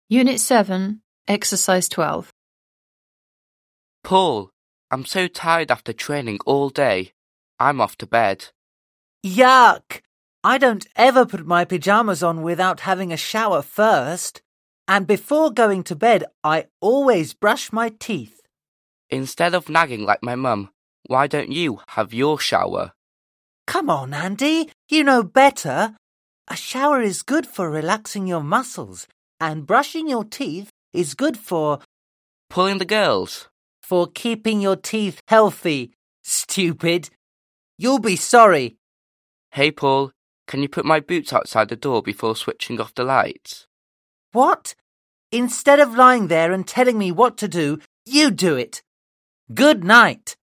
Unit 7, Exercise 12. Paul, I'm so tired after training all day. I'm off to bed. Yuck! I don't ever put my pyjamas on without having a shower first. And before going to bed, I always brush my teeth. Instead of nagging like my mum, why don't you have your shower? Come on, Andy, you know better. A shower is good for relaxing your muscles, and brushing your teeth is good for Pulling the girls. for keeping your teeth healthy, stupid. You'll be sorry. Hey, Paul, can you put my boots outside the door before switching off the lights? What? Instead of lying there and telling me what to do, you do it. Good night.